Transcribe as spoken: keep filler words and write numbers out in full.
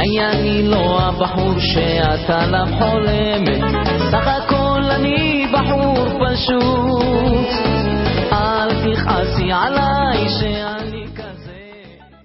אולי אני לא הבחור שאתה עליו חולמת, תחת